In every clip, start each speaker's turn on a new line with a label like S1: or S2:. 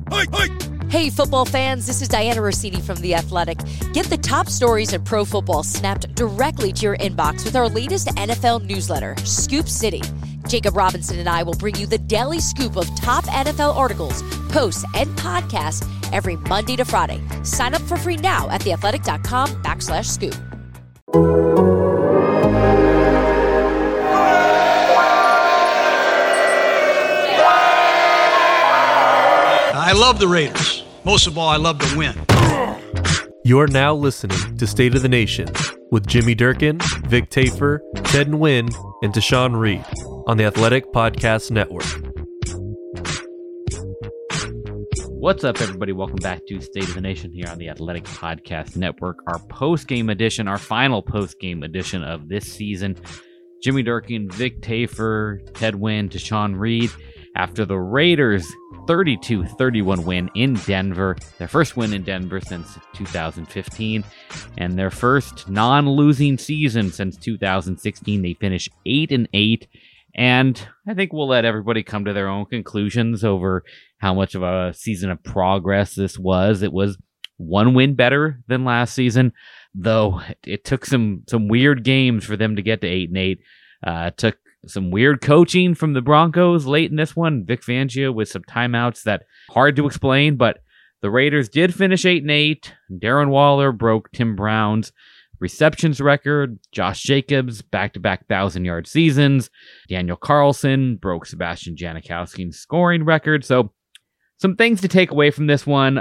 S1: Hey, football fans, this is Diana Rossini from The Athletic. Get the top stories in pro football snapped directly to your inbox with our latest NFL newsletter, Scoop City. Jacob Robinson and I will bring you the daily scoop of top NFL articles, posts, and podcasts every Monday to Friday. Sign up for free now at theathletic.com/scoop.
S2: I love the Raiders. Most of all, I love to win.
S3: You're now listening to State of the Nation with Jimmy Durkin, Vic Tafur, Ted Nguyen, and Tashawn Reed on the Athletic Podcast Network.
S4: What's up, everybody? Welcome back to State of the Nation here on the Athletic Podcast Network, our post-game edition, our final post-game edition of this season. Jimmy Durkin, Vic Tafur, Ted Nguyen, Tashawn Reed. After the Raiders' 32-31 win in Denver, their first win in Denver since 2015, and their first non-losing season since 2016. They finished 8-8, and I think we'll let everybody come to their own conclusions over how much of a season of progress this was. It was one win better than last season, though it took some weird games for them to get to 8-8. It took some weird coaching from the Broncos late in this one. Vic Fangio with some timeouts that hard to explain, but the Raiders did finish 8-8. Darren Waller broke Tim Brown's receptions record. Josh Jacobs, back-to-back 1,000-yard seasons. Daniel Carlson broke Sebastian Janikowski's scoring record. So some things to take away from this one.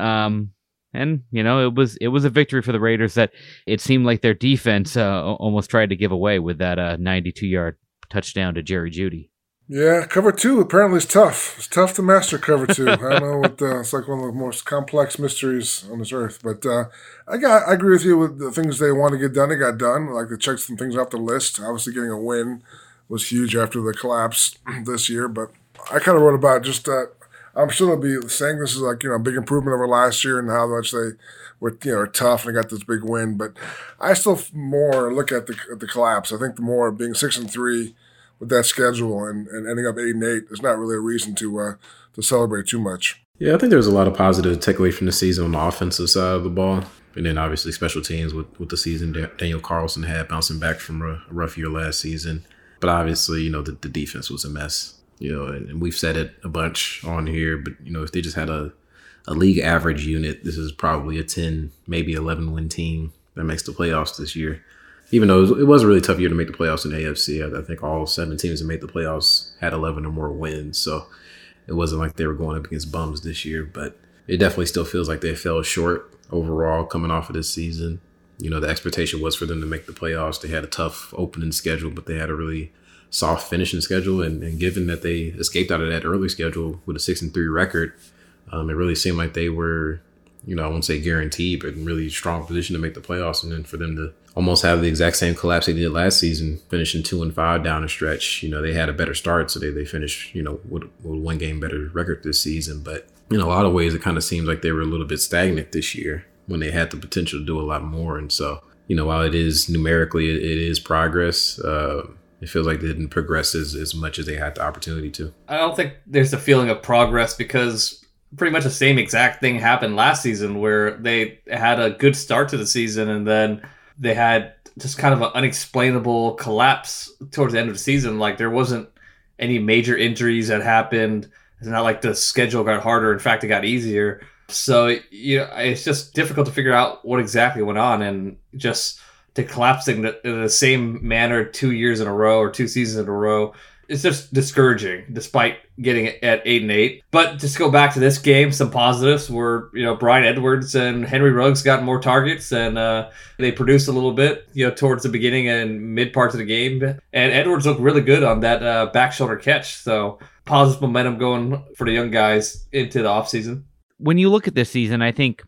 S4: And, you know, it was a victory for the Raiders that it seemed like their defense almost tried to give away with that 92-yard touchdown to Jerry Jeudy.
S5: Yeah, cover two apparently is tough. It's tough to master cover two. I don't know what it's like one of the most complex mysteries on this earth. But I agree with you with the things they want to get done. They got done. Like they checked some things off the list. Obviously, getting a win was huge after the collapse this year. But I kind of wrote about just that. I'm sure they'll be saying this is like a big improvement over last year and how much they were tough and they got this big win. But I still more look at the collapse. I think the more being 6-3 with that schedule and ending up 8-8 is not really a reason to celebrate too much.
S6: Yeah, I think there was a lot of positive takeaway from the season on the offensive side of the ball. And then obviously special teams with the season Daniel Carlson had bouncing back from a rough year last season. But obviously, the defense was a mess. And we've said it a bunch on here, but, if they just had a league average unit, this is probably a 10, maybe 11 win team that makes the playoffs this year. Even though it was a really tough year to make the playoffs in the AFC. I think all 7 teams that made the playoffs had 11 or more wins. So it wasn't like they were going up against bums this year, but it definitely still feels like they fell short overall coming off of this season. The expectation was for them to make the playoffs. They had a tough opening schedule, but they had a really soft finishing schedule. And given that they escaped out of that early schedule with a 6-3 record, it really seemed like they were, I won't say guaranteed, but in really strong position to make the playoffs. And then for them to almost have the exact same collapse they did last season, finishing 2-5 down the stretch, they had a better start. So they finished, with one game better record this season. But in a lot of ways, it kind of seems like they were a little bit stagnant this year when they had the potential to do a lot more. And so, while it is numerically, it is progress. It feels like they didn't progress as much as they had the opportunity to.
S7: I don't think there's a feeling of progress because pretty much the same exact thing happened last season where they had a good start to the season and then they had just kind of an unexplainable collapse towards the end of the season. Like there wasn't any major injuries that happened. It's not like the schedule got harder. In fact, it got easier. So it's just difficult to figure out what exactly went on, and just to collapsing in the same manner 2 years in a row or 2 seasons in a row, it's just discouraging despite getting it at 8-8. But just to go back to this game, some positives were, Bryan Edwards and Henry Ruggs got more targets and they produced a little bit, towards the beginning and mid parts of the game. And Edwards looked really good on that back shoulder catch. So positive momentum going for the young guys into the offseason.
S4: When you look at this season, I think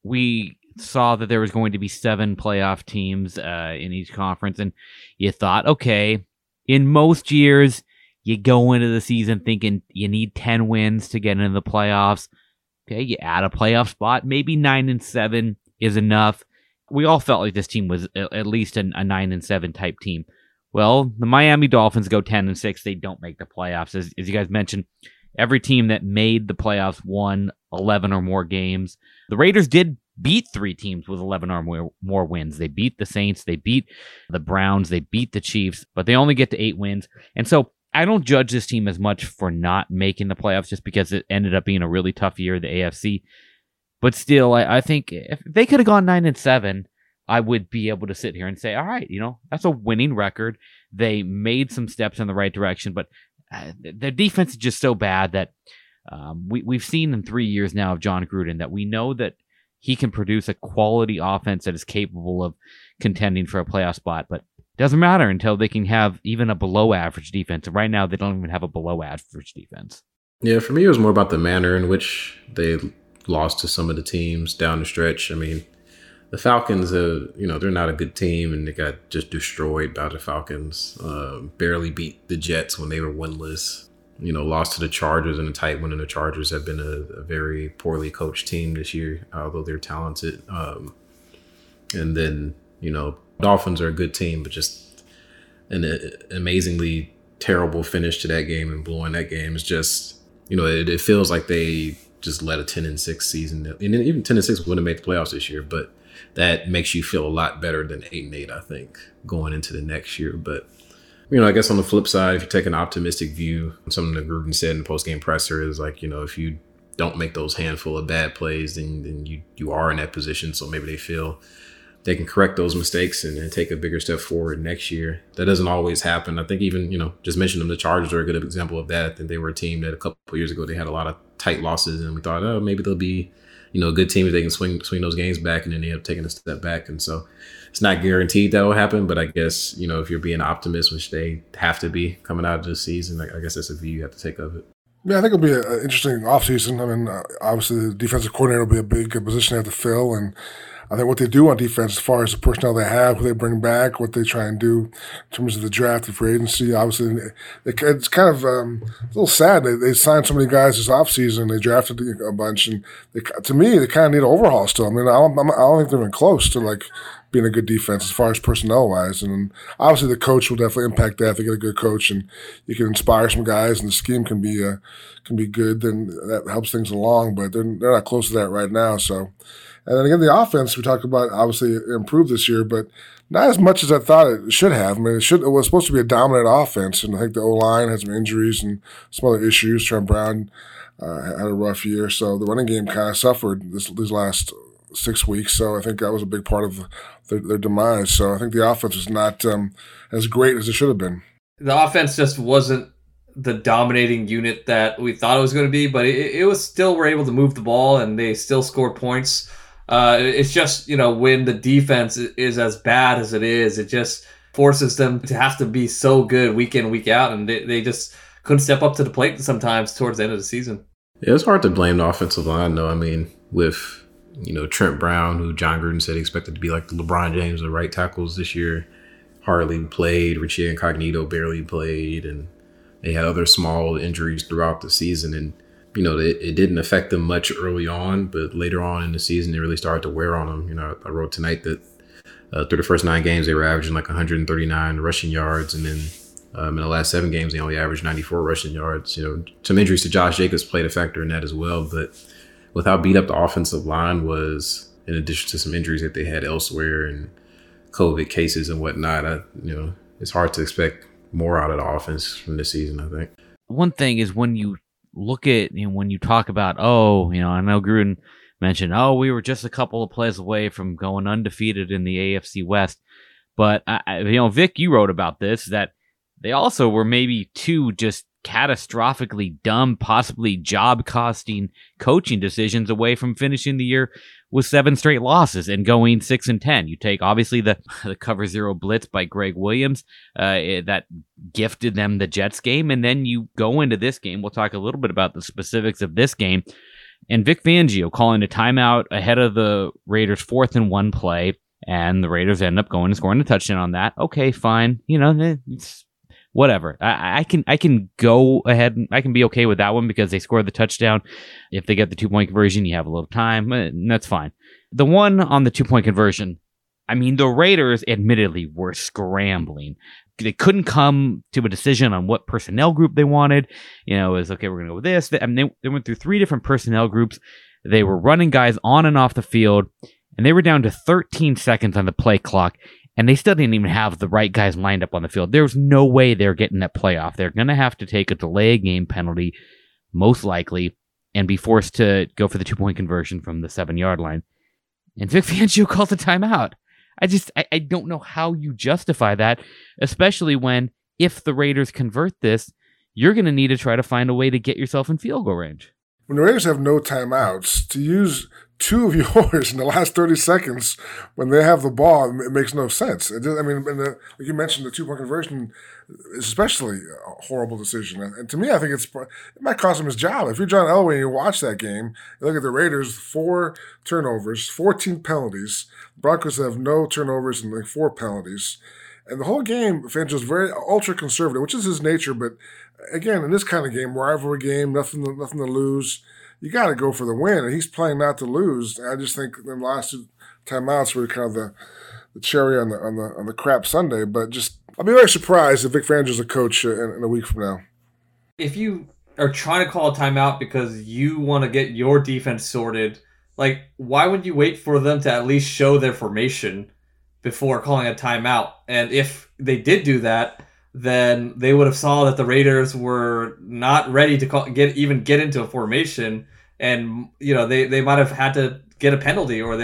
S4: we saw that there was going to be 7 playoff teams in each conference. And you thought, okay, in most years, you go into the season thinking you need 10 wins to get into the playoffs. Okay, you add a playoff spot. Maybe 9-7 is enough. We all felt like this team was at least a 9-7 type team. Well, the Miami Dolphins go 10-6. They don't make the playoffs. As you guys mentioned, every team that made the playoffs won 11 or more games. The Raiders did beat 3 teams with 11 or more wins. They beat the Saints, they beat the Browns, they beat the Chiefs, but they only get to 8 wins. And so I don't judge this team as much for not making the playoffs just because it ended up being a really tough year, the AFC. But still, I think if they could have gone 9-7, I would be able to sit here and say, all right, that's a winning record. They made some steps in the right direction, but their defense is just so bad that we've seen in 3 years now of John Gruden that we know that he can produce a quality offense that is capable of contending for a playoff spot, but it doesn't matter until they can have even a below-average defense. And right now, they don't even have a below-average defense.
S6: Yeah, for me, it was more about the manner in which they lost to some of the teams down the stretch. I mean, the Falcons, they're not a good team, and they got just destroyed by the Falcons. Barely beat the Jets when they were winless. Lost to the Chargers in a tight one, and the Chargers have been a very poorly coached team this year, although they're talented. And then, Dolphins are a good team, but just an amazingly terrible finish to that game, and blowing that game is just, it feels like they just let a 10-6 season. And even 10-6 wouldn't have made the playoffs this year, but that makes you feel a lot better than 8-8, I think, going into the next year. But I guess on the flip side, if you take an optimistic view, something that Gruden said in the post-game presser is like, if you don't make those handful of bad plays, then you are in that position. So maybe they feel they can correct those mistakes and take a bigger step forward next year. That doesn't always happen. I think even, just mentioned them, the Chargers are a good example of that. I think they were a team that a couple of years ago, they had a lot of tight losses, and we thought, oh, maybe they'll be, a good team if they can swing those games back, and then they end up taking a step back. And so it's not guaranteed that will happen, but I guess, if you're being an optimist, which they have to be coming out of this season, I guess that's a view you have to take of it.
S5: Yeah, I think it'll be an interesting offseason. I mean, obviously the defensive coordinator will be a big position they have to fill, and I think what they do on defense, as far as the personnel they have, who they bring back, what they try and do in terms of the draft and free agency, obviously, it's kind of a little sad. They signed so many guys this offseason. They drafted a bunch, and to me, they kind of need an overhaul still. I mean, I don't think they're even close to being a good defense as far as personnel-wise. And obviously, the coach will definitely impact that. If they get a good coach and you can inspire some guys, and the scheme can be good, then that helps things along. But they're not close to that right now, so. And then again, the offense we talked about obviously improved this year, but not as much as I thought it should have. I mean, it was supposed to be a dominant offense, and I think the O-line had some injuries and some other issues. Trent Brown had a rough year, so the running game kind of suffered these last 6 weeks. So I think that was a big part of their demise. So I think the offense was not as great as it should have been.
S7: The offense just wasn't the dominating unit that we thought it was going to be, but it was still, we're able to move the ball, and they still scored points. It's just, when the defense is as bad as it is, it just forces them to have to be so good week in, week out, and they just couldn't step up to the plate sometimes towards the end of the season.
S6: Yeah, it's hard to blame the offensive line, though. I mean, with, Trent Brown, who John Gruden said he expected to be like the LeBron James of right tackles this year, hardly played. Richie Incognito barely played, and they had other small injuries throughout the season, and it didn't affect them much early on, but later on in the season, it really started to wear on them. I wrote tonight that through the first 9 games, they were averaging 139 rushing yards, and then in the last 7 games, they only averaged 94 rushing yards. Some injuries to Josh Jacobs played a factor in that as well, but with how beat up the offensive line was, in addition to some injuries that they had elsewhere and COVID cases and whatnot, it's hard to expect more out of the offense from this season, I think.
S4: One thing is when you look at, when you talk about, I know Gruden mentioned, we were just a couple of plays away from going undefeated in the AFC West. But, Vic, you wrote about this, that they also were maybe 2 just catastrophically dumb, possibly job-costing coaching decisions away from finishing the year with 7 straight losses and going 6-10. You take, obviously, the cover 0 blitz by Greg Williams that gifted them the Jets game, and then you go into this game. We'll talk a little bit about the specifics of this game. And Vic Fangio calling a timeout ahead of the Raiders' 4th and 1 play, and the Raiders end up going and scoring a touchdown on that. Okay, fine. It's whatever. I can go ahead and I can be okay with that one because they scored the touchdown. If they get the 2-point conversion, you have a little time, and that's fine. The one on the 2-point conversion, I mean, the Raiders admittedly were scrambling, they couldn't come to a decision on what personnel group they wanted. You know, it was okay, we're going to go with this. I mean, they went through 3 different personnel groups. They were running guys on and off the field, and they were down to 13 seconds on the play clock, and they still didn't even have the right guys lined up on the field. There was no way they're getting that playoff. They're going to have to take a delay game penalty, most likely, and be forced to go for the 2-point conversion from the 7-yard line. And Vic Fangio called the timeout. I don't know how you justify that, especially when, if the Raiders convert this, you're going to need to try to find a way to get yourself in field goal range.
S5: When the Raiders have no timeouts, to use 2 of yours in the last 30 seconds when they have the ball, it makes no sense. Like you mentioned, the 2-point conversion is especially a horrible decision. And to me, I think it might cost him his job. If you're John Elway and you watch that game, you look at the Raiders, 4 turnovers, 14 penalties. The Broncos have no turnovers and like 4 penalties. And the whole game, Fangio's very ultra-conservative, which is his nature, but again, in this kind of game, rivalry game, nothing to lose, you got to go for the win, and he's playing not to lose. I just think the last 2 timeouts were kind of the cherry on the crap Sunday. But just, I'll be very surprised if Vic Fangio's a coach in a week from now.
S7: If you are trying to call a timeout because you want to get your defense sorted, like, why would you wait for them to at least show their formation before calling a timeout? And if they did do that, then they would have saw that the Raiders were not ready to get into a formation, and they might have had to get a penalty, or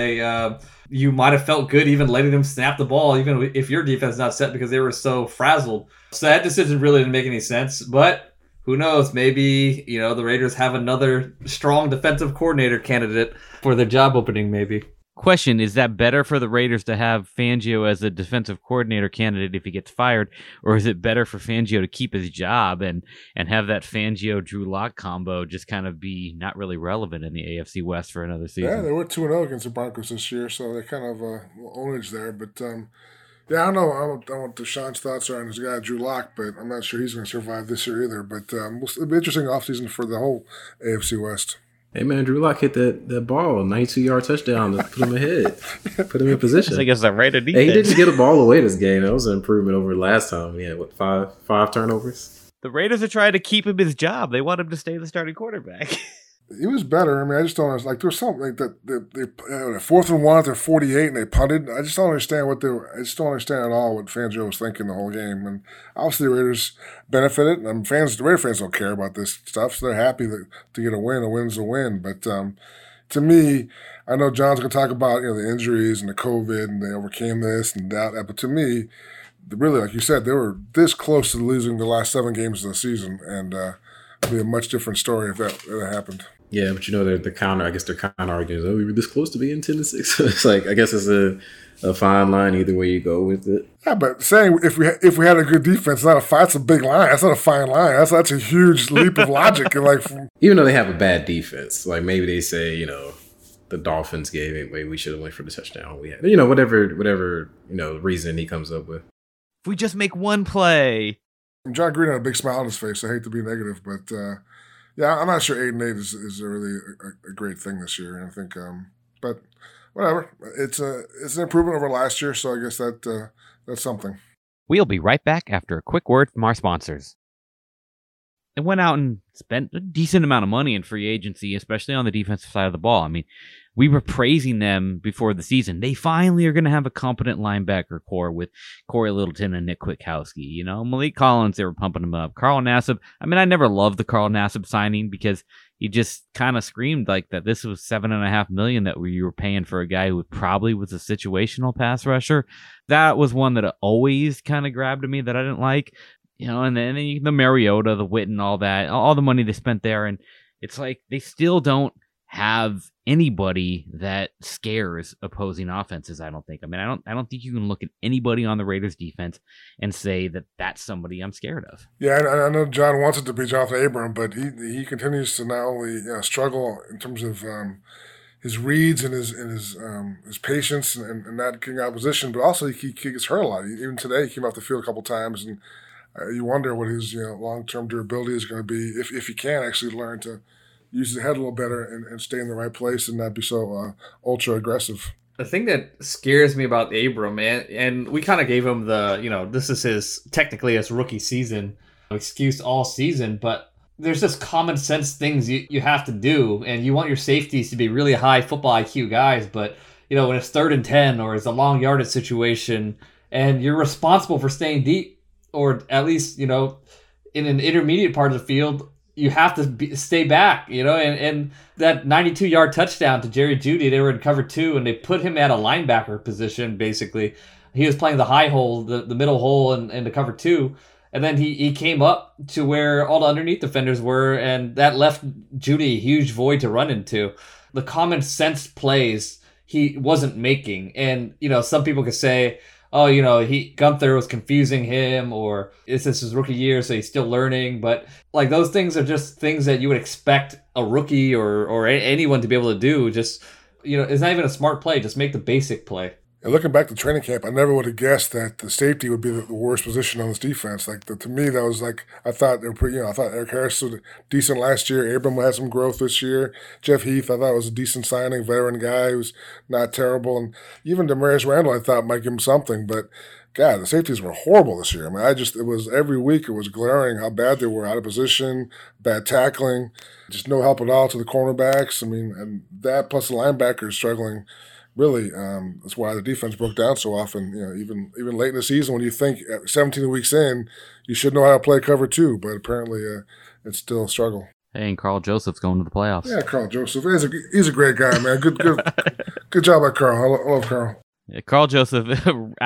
S7: you might have felt good even letting them snap the ball, even if your defense is not set because they were so frazzled. So that decision really didn't make any sense. But who knows? Maybe the Raiders have another strong defensive coordinator candidate for their job opening. Maybe.
S4: Question, is that better for the Raiders to have Fangio as a defensive coordinator candidate if he gets fired, or is it better for Fangio to keep his job and have that Fangio-Drew Lock combo just kind of be not really relevant in the AFC West for another season?
S5: Yeah, they were 2-0 against the Broncos this year, so they kind of ownage there. But yeah, I don't know. I don't know what Deshaun's thoughts are on his guy Drew Lock, but I'm not sure he's going to survive this year either. But it'll be an interesting offseason for the whole AFC West.
S6: Hey, man, Drew Lock hit that ball, 92-yard touchdown to put him ahead, put him in position.
S4: I guess the Raider defense.
S6: Hey, he didn't get a ball away this game. That was an improvement over last time. He had, five turnovers?
S4: The Raiders are trying to keep him his job. They want him to stay the starting quarterback.
S5: He was better. I mean, I just don't understand. Like, there was something like that. They 4th and 1 at 48, and they punted. I just don't understand I just don't understand at all what Fangio was thinking the whole game. And obviously, the Raiders benefited. And the Raider fans don't care about this stuff, so they're happy to get a win. A win's a win. But to me, I know John's going to talk about the injuries and the COVID, and they overcame this and that. But to me, really, like you said, they were this close to losing the last 7 games of the season, and it'd be a much different story if that happened.
S6: Yeah, but the counter, I guess their counter argument is, we were this close to being 10-6. So it's like, I guess it's a fine line either way you go with it.
S5: Yeah, but saying if we had a good defense, that's a big line. That's not a fine line. That's a huge leap of logic. And
S6: even though they have a bad defense, like maybe they say, the Dolphins gave it, maybe we should have went for the touchdown we had. Whatever reason he comes up with.
S4: If we just make one play.
S5: John Green had a big smile on his face. I hate to be negative, but yeah, I'm not sure 8-8 is really a great thing this year. I think, but whatever. It's an improvement over last year, so I guess that's something.
S4: We'll be right back after a quick word from our sponsors. They went out and spent a decent amount of money in free agency, especially on the defensive side of the ball. I mean, we were praising them before the season. They finally are going to have a competent linebacker core with Corey Littleton and Nick Kwiatkowski. Malik Collins, they were pumping him up. Carl Nassib, I mean, I never loved the Carl Nassib signing because he just kind of screamed like that this was $7.5 million that you were paying for a guy who probably was a situational pass rusher. That was one that always kind of grabbed at me that I didn't like. And then the Mariota, the Witten, all that, all the money they spent there. And it's like they still don't have anybody that scares opposing offenses, I don't think. I mean, I don't think you can look at anybody on the Raiders defense and say that that's somebody I'm scared of.
S5: Yeah, I know John wants it to be Jonathan Abram, but he continues to not only struggle in terms of his reads and his patience and not getting out of position, but also he gets hurt a lot. Even today, he came off the field a couple times, and you wonder what his long-term durability is going to be if he can actually learn to use his head a little better and stay in the right place and not be so ultra aggressive.
S7: The thing that scares me about Abram, and we kind of gave him this is technically his rookie season excuse all season, but there's just common sense things you have to do, and you want your safeties to be really high football IQ guys, but when it's 3rd and 10 or it's a long yardage situation and you're responsible for staying deep, or at least, in an intermediate part of the field, you have to stay back, and that 92-yard touchdown to Jerry Jeudy, they were in cover 2, and they put him at a linebacker position, basically. He was playing the high hole, the middle hole, and the cover 2, and then he came up to where all the underneath defenders were, and that left Jeudy a huge void to run into. The common sense plays he wasn't making, and, some people could say, oh, Gunther was confusing him, or this is his rookie year, so he's still learning. But like those things are just things that you would expect a rookie or anyone to be able to do. Just, it's not even a smart play. Just make the basic play.
S5: And looking back to training camp, I never would have guessed that the safety would be the worst position on this defense. To me, that was I thought they were pretty. I thought Eric Harris was decent last year. Abram had some growth this year. Jeff Heath, I thought was a decent signing, veteran guy who's not terrible. And even Demarius Randall, I thought might give him something. But God, the safeties were horrible this year. I mean, it was every week it was glaring how bad they were, out of position, bad tackling, just no help at all to the cornerbacks. I mean, and that plus the linebackers struggling. Really, that's why the defense broke down so often. Even late in the season, when you think 17 weeks in, you should know how to play cover 2, but apparently it's still a struggle.
S4: Hey, and Carl Joseph's going to the playoffs.
S5: Yeah, Carl Joseph. He's a great guy, man. Good job by Carl. I love Carl.
S4: Yeah, Carl Joseph,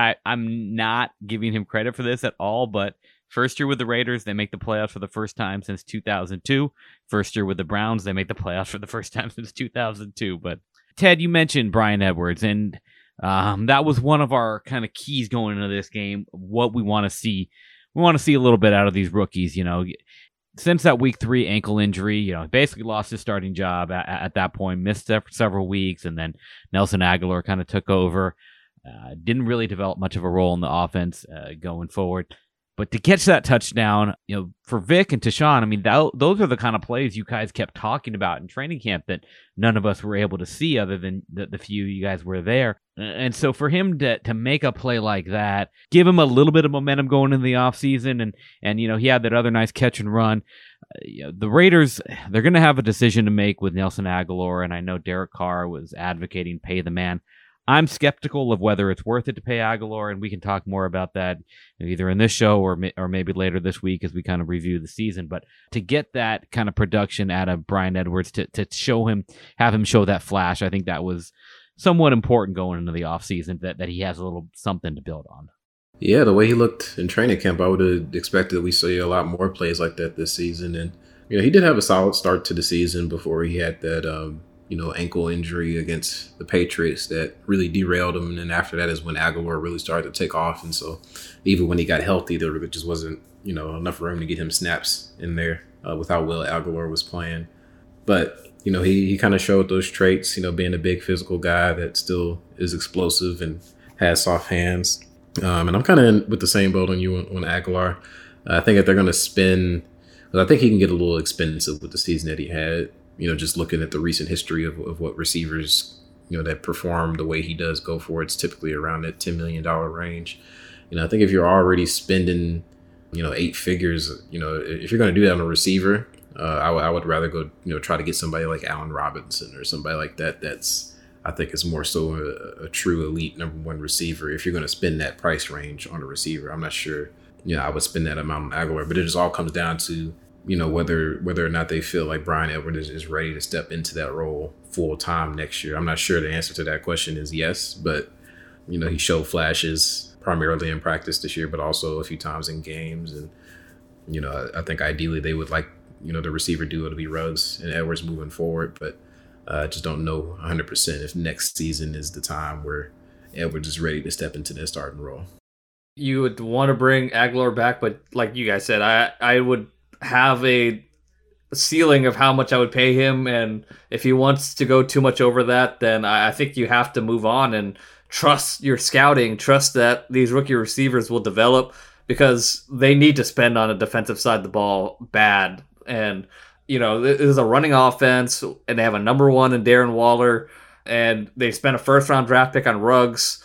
S4: I'm not giving him credit for this at all, but first year with the Raiders, they make the playoffs for the first time since 2002. First year with the Browns, they make the playoffs for the first time since 2002, but Ted, you mentioned Bryan Edwards, and that was one of our kind of keys going into this game, what we want to see. We want to see a little bit out of these rookies, Since that week 3 ankle injury, basically lost his starting job at that point, missed several weeks, and then Nelson Aguilar kind of took over. Didn't really develop much of a role in the offense going forward. But to catch that touchdown, for Vic and Tashawn, I mean, those are the kind of plays you guys kept talking about in training camp that none of us were able to see other than the few you guys were there. And so for him to make a play like that, give him a little bit of momentum going into the offseason, and he had that other nice catch and run. The Raiders, they're going to have a decision to make with Nelson Aguilar, and I know Derek Carr was advocating pay the man. I'm skeptical of whether it's worth it to pay Aguilar, and we can talk more about that either in this show or maybe later this week as we kind of review the season. But to get that kind of production out of Bryan Edwards, to have him show that flash, I think that was somewhat important going into the offseason, that he has a little something to build on.
S6: Yeah, the way he looked in training camp, I would have expected we see a lot more plays like that this season. And he did have a solid start to the season before he had that ankle injury against the Patriots that really derailed him. And then after that is when Aguilar really started to take off. And so even when he got healthy, there just wasn't, enough room to get him snaps in there with how well Aguilar was playing. But, he kind of showed those traits, being a big physical guy that still is explosive and has soft hands. And I'm kind of with the same boat on you on Aguilar. I think if they're going to spend, I think he can get a little expensive with the season that he had. Just looking at the recent history of what receivers, that perform the way he does go for, it's typically around that $10 million range. I think if you're already spending, 8 figures, if you're going to do that on a receiver, I would rather go, try to get somebody like Allen Robinson or somebody like that. I think is more so a true elite number 1 receiver. If you're going to spend that price range on a receiver, I'm not sure, I would spend that amount on Aguilar, but it just all comes down to, whether or not they feel like Bryan Edwards is ready to step into that role full time next year. I'm not sure the answer to that question is yes, but, he showed flashes primarily in practice this year, but also a few times in games. And, I think ideally they would like, the receiver duo to be Ruggs and Edwards moving forward, but I just don't know 100% if next season is the time where Edwards is ready to step into that starting role.
S7: You would want to bring Aguilar back, but like you guys said, I would have a ceiling of how much I would pay him, and if he wants to go too much over that, then I think you have to move on and trust your scouting, trust that these rookie receivers will develop, because they need to spend on a defensive side of the ball bad. And this is a running offense, and they have a number 1 in Darren Waller. and they spent a first-round draft pick on Ruggs.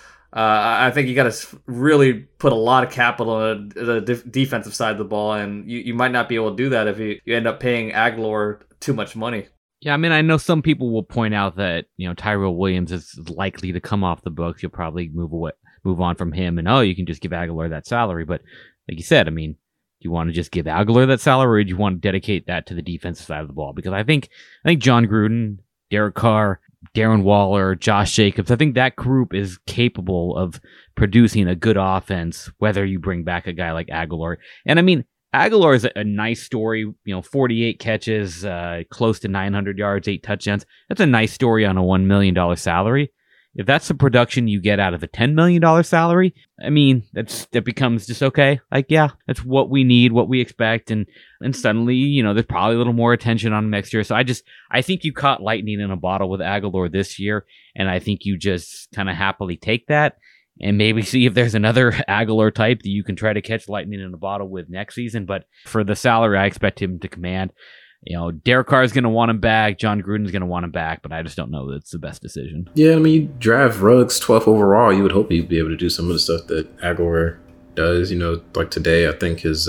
S7: I think you got to really put a lot of capital on the defensive side of the ball, and you might not be able to do that if you end up paying Aguilar too much money.
S4: Yeah, I mean, I know some people will point out that, Tyrell Williams is likely to come off the books. You'll probably move on from him, and you can just give Aguilar that salary. But like you said, I mean, do you want to just give Aguilar that salary, or do you want to dedicate that to the defensive side of the ball? Because I think John Gruden, Derek Carr, Darren Waller, Josh Jacobs, I think that group is capable of producing a good offense, whether you bring back a guy like Aguilar. And I mean, Aguilar is a nice story, 48 catches, close to 900 yards, 8 touchdowns. That's a nice story on a $1 million salary. If that's the production you get out of a $10 million salary, I mean, that becomes just okay. Like, yeah, that's what we need, what we expect. And suddenly, there's probably a little more attention on him next year. So I think you caught lightning in a bottle with Aguilar this year. And I think you just kind of happily take that and maybe see if there's another Aguilar type that you can try to catch lightning in a bottle with next season. But for the salary, I expect him to command. Derek Carr is going to want him back. John Gruden's going to want him back, but I just don't know that it's the best decision.
S6: Yeah, I mean, you draft Ruggs 12th overall. You would hope he'd be able to do some of the stuff that Aguilar does. Like today, I think his,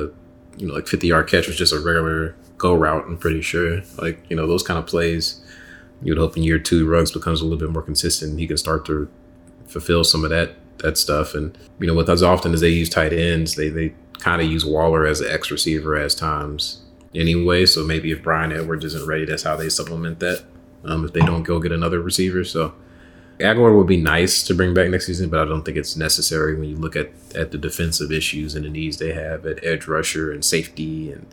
S6: like 50-yard catch was just a regular go route, I'm pretty sure. Like, those kind of plays, you would hope in year 2, Ruggs becomes a little bit more consistent. He can start to fulfill some of that stuff. And, with as often as they use tight ends, they kind of use Waller as an X receiver as times anyway. So maybe if Brian Edwards isn't ready, that's how they supplement that. If they don't go get another receiver. So Aguilar would be nice to bring back next season, but I don't think it's necessary when you look at the defensive issues and the needs they have at edge rusher and safety and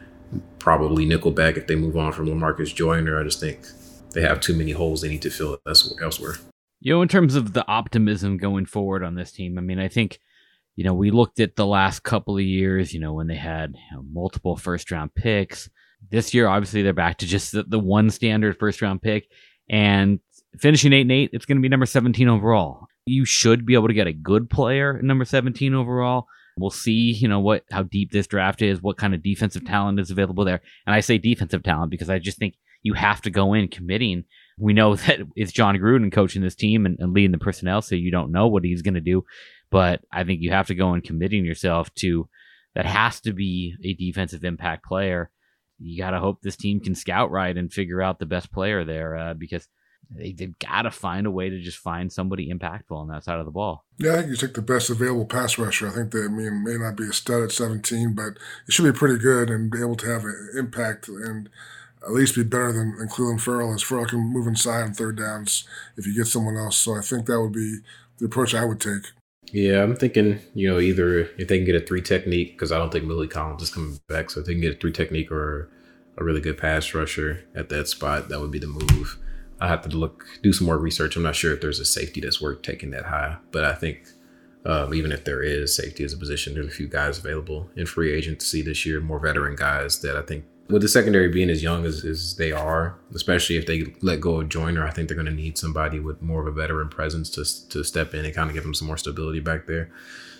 S6: probably nickelback if they move on from LaMarcus Joyner. I just think they have too many holes they need to fill elsewhere.
S4: In terms of the optimism going forward on this team, I mean, I think, we looked at the last couple of years, when they had multiple first-round picks. This year, obviously, they're back to just the one standard first-round pick. And finishing 8-8, it's going to be number 17 overall. You should be able to get a good player at number 17 overall. We'll see, how deep this draft is, what kind of defensive talent is available there. And I say defensive talent because I just think you have to go in committing. We know that it's John Gruden coaching this team and leading the personnel, so you don't know what he's going to do. But I think you have to go in committing yourself to that has to be a defensive impact player. You got to hope this team can scout right and figure out the best player there because they've got to find a way to just find somebody impactful on that side of the ball.
S5: Yeah, I think you take the best available pass rusher. I think they may not be a stud at 17, but it should be pretty good and be able to have an impact and at least be better than Cleveland Ferrell, as Ferrell can move inside on third downs if you get someone else. So I think that would be the approach I would take.
S6: Yeah, I'm thinking, either if they can get a 3 technique, because I don't think Willie Collins is coming back, so if they can get a 3 technique or a really good pass rusher at that spot, that would be the move. I have to do some more research. I'm not sure if there's a safety that's worth taking that high, but I think even if there is safety as a position, there's a few guys available in free agency this year, more veteran guys that I think, with the secondary being as young as they are, especially if they let go of Joyner, I think they're going to need somebody with more of a veteran presence to step in and kind of give them some more stability back there.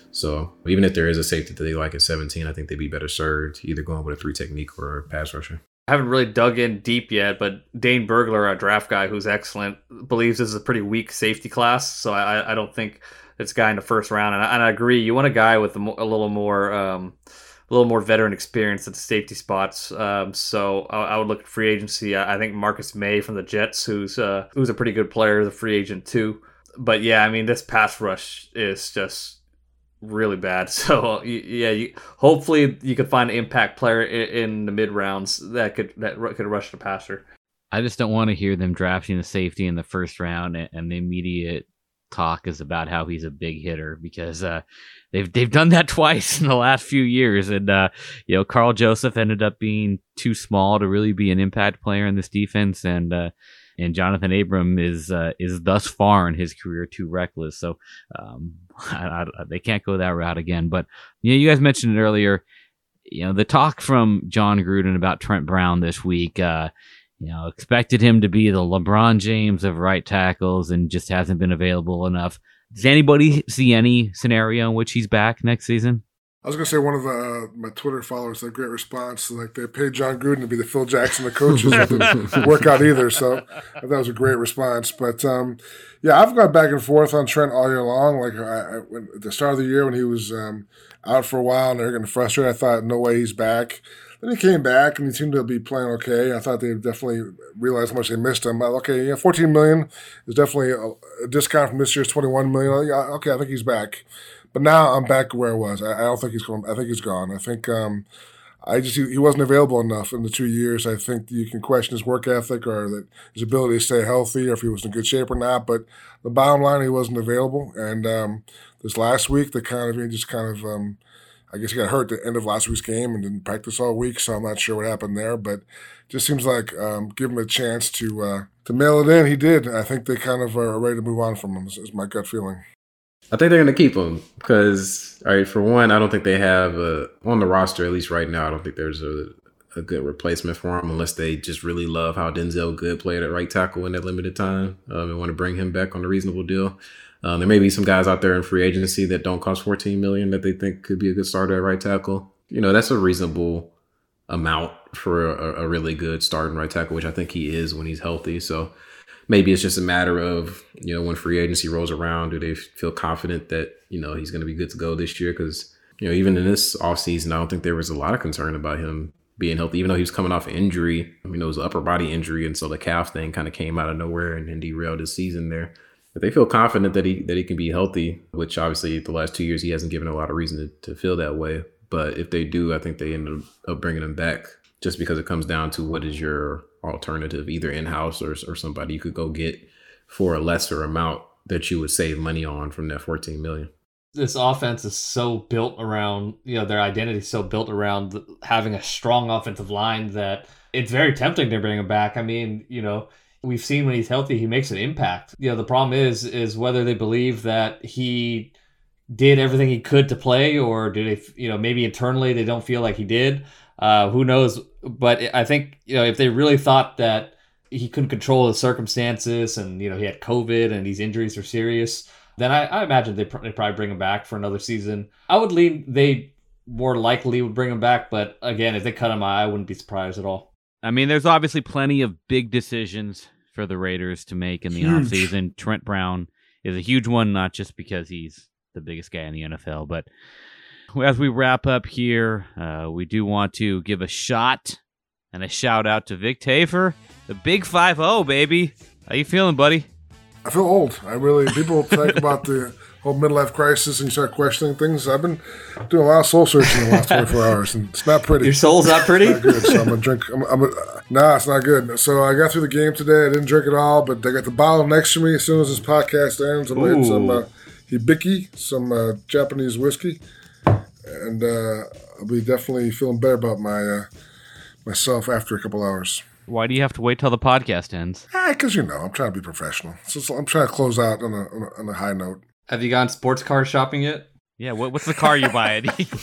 S6: So even if there is a safety that they like at 17, I think they'd be better served either going with a 3 technique or a pass rusher.
S7: I haven't really dug in deep yet, but Dane Burglar, a draft guy who's excellent, believes this is a pretty weak safety class. So I don't think it's a guy in the first round. And I agree. You want a guy with a little more veteran experience at the safety spots. So I would look at free agency. I think Marcus May from the Jets, who's a pretty good player, is a free agent too. But yeah, I mean, this pass rush is just really bad. So yeah, hopefully you could find an impact player in the mid rounds that could rush the passer.
S4: I just don't want to hear them drafting a safety in the first round and the immediate talk is about how he's a big hitter because they've done that twice in the last few years, and Carl Joseph ended up being too small to really be an impact player in this defense, and Jonathan Abram is thus far in his career too reckless. So they can't go that route again. But you guys mentioned it earlier. The talk from John Gruden about Trent Brown this week. Expected him to be the LeBron James of right tackles and just hasn't been available enough. Does anybody see any scenario in which he's back next season?
S5: I was going to say one of my Twitter followers had a great response. Like they paid John Gruden to be the Phil Jackson of coaches. That didn't work out either. So I thought it was a great response. But yeah, I've gone back and forth on Trent all year long. Like at the start of the year when he was out for a while and they're getting frustrated, I thought, no way he's back. Then he came back and he seemed to be playing okay. I thought they definitely realized how much they missed him. But okay, yeah, $14 million is definitely a discount from this year's $21 million. Yeah, okay, I think he's back. But now I'm back where I was. I don't think he's going. I think he's gone. I think he wasn't available enough in the 2 years. I think you can question his work ethic or that his ability to stay healthy or if he was in good shape or not. But the bottom line, he wasn't available. And this last week, I guess he got hurt at the end of last week's game and didn't practice all week. So I'm not sure what happened there. But it just seems like give him a chance to mail it in. He did. I think they kind of are ready to move on from him. Is my gut feeling.
S6: I think they're going to keep him because, all right, for one, I don't think they have on the roster, at least right now, I don't think there's a good replacement for him unless they just really love how Denzel Good played at right tackle in that limited time and want to bring him back on a reasonable deal. There may be some guys out there in free agency that don't cost $14 million that they think could be a good starter at right tackle. You know, that's a reasonable amount for a really good starting right tackle, which I think he is when he's healthy. So maybe it's just a matter of, you know, when free agency rolls around, do they feel confident that, you know, he's going to be good to go this year? Because, you know, even in this offseason, I don't think there was a lot of concern about him being healthy, even though he was coming off an injury. I mean, it was an upper body injury, and so the calf thing kind of came out of nowhere and derailed his season there. But they feel confident that he can be healthy, which obviously the last 2 years he hasn't given a lot of reason to feel that way. But if they do, I think they end up bringing him back just because it comes down to what is your alternative, either in-house or somebody you could go get for a lesser amount that you would save money on from that $14 million.
S7: This offense is so built around, you know, their identity is so built around having a strong offensive line that it's very tempting to bring him back. I mean, you know, we've seen when he's healthy, he makes an impact. You know, the problem is whether they believe that he did everything he could to play, or did they, you know, maybe internally they don't feel like he did. Who knows? But I think, you know, if they really thought that he couldn't control the circumstances and, you know, he had COVID and these injuries are serious, then I imagine they'd probably bring him back for another season. I would lean they more likely would bring him back. But again, if they cut him, I wouldn't be surprised at all.
S4: I mean, there's obviously plenty of big decisions for the Raiders to make in the offseason. Trent Brown is a huge one, not just because he's the biggest guy in the NFL, but as we wrap up here, we do want to give a shot and a shout out to Vic Tafur, the Big 5-0, baby. How you feeling, buddy?
S5: I feel old. People talk about the whole midlife crisis and you start questioning things. I've been doing a lot of soul searching in the last 24 hours, and it's not pretty.
S7: Your soul's not pretty?
S5: It's not good, so I'm going to drink. Nah, it's not good. So I got through the game today. I didn't drink it all, but I got the bottle next to me. As soon as this podcast ends, I'm going to get some Hibiki, some Japanese whiskey, and I'll be definitely feeling better about myself after a couple hours.
S4: Why do you have to wait till the podcast ends?
S5: Because, you know, I'm trying to be professional. So I'm trying to close out on a high note.
S7: Have you gone sports car shopping yet?
S4: Yeah, what's the car you're buying?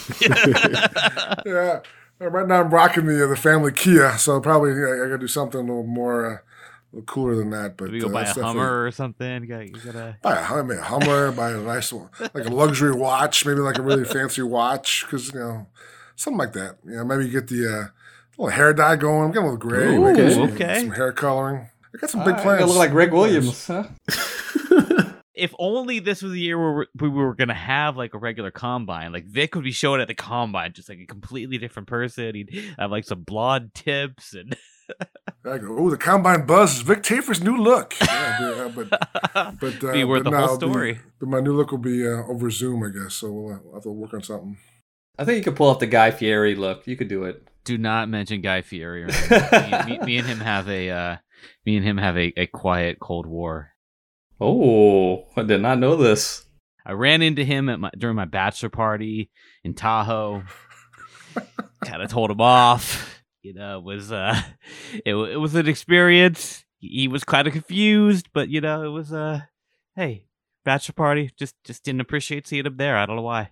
S5: Yeah, right now I'm rocking the family Kia, so probably I got to do something a little more a little cooler than that. But
S4: you go buy a Hummer or something? You gotta
S5: buy a Hummer, buy a nice one, like a luxury watch, maybe like a really fancy watch, because, you know, something like that. You know, maybe get the little hair dye going. I'm getting a little gray.
S4: Ooh, okay.
S5: Some hair coloring. I got some big plans.
S7: I look like Greg Williams, huh?
S4: If only this was the year where we were going to have like a regular combine. Like Vic would be showing at the combine, just like a completely different person. He'd have like some blonde tips and.
S5: I go, oh, the combine buzz is Vic Tafur's new look. Yeah, but
S4: be worth the whole story.
S5: But my new look will be over Zoom, I guess. So we'll have to work on something.
S7: I think you could pull off the Guy Fieri look. You could do it.
S4: Do not mention Guy Fieri. me and him have a quiet Cold War.
S7: Oh, I did not know this.
S4: I ran into him during my bachelor party in Tahoe. Kind of told him off. You know, it was an experience. He was kind of confused, but you know, it was hey, bachelor party. Just didn't appreciate seeing him there. I don't know why.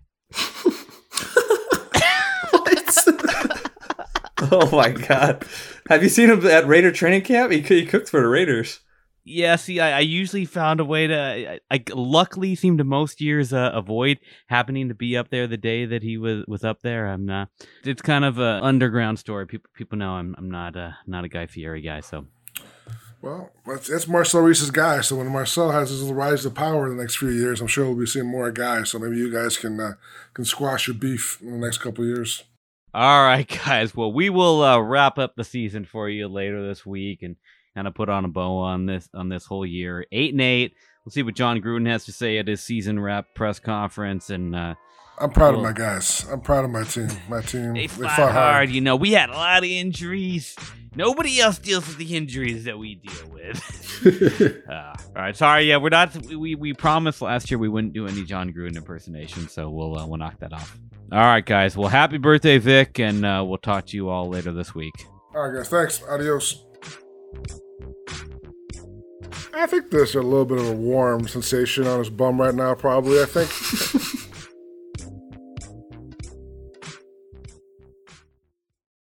S7: Oh my God! Have you seen him at Raider training camp? He cooks for the Raiders.
S4: Yeah, see, I usually found a way to. I luckily seem to most years avoid happening to be up there the day that he was up there. I'm not. It's kind of an underground story. People know I'm not a Guy Fieri guy. So,
S5: well, that's Marcel Reese's guy. So when Marcel has his little rise to power in the next few years, I'm sure we'll be seeing more guys. So maybe you guys can squash your beef in the next couple of years.
S4: All right, guys. Well, we will wrap up the season for you later this week and kind of put on a bow on this whole year. 8-8. We'll see what John Gruden has to say at his season wrap press conference. And
S5: I'm proud of my guys. I'm proud of my team.
S4: They fought hard. You know, we had a lot of injuries. Nobody else deals with the injuries that we deal with. All right, sorry. Yeah, we're not. We promised last year we wouldn't do any John Gruden impersonation, so we'll knock that off. All right, guys. Well, happy birthday, Vic, and we'll talk to you all later this week.
S5: All right, guys. Thanks. Adios. I think there's a little bit of a warm sensation on his bum right now, probably. I think.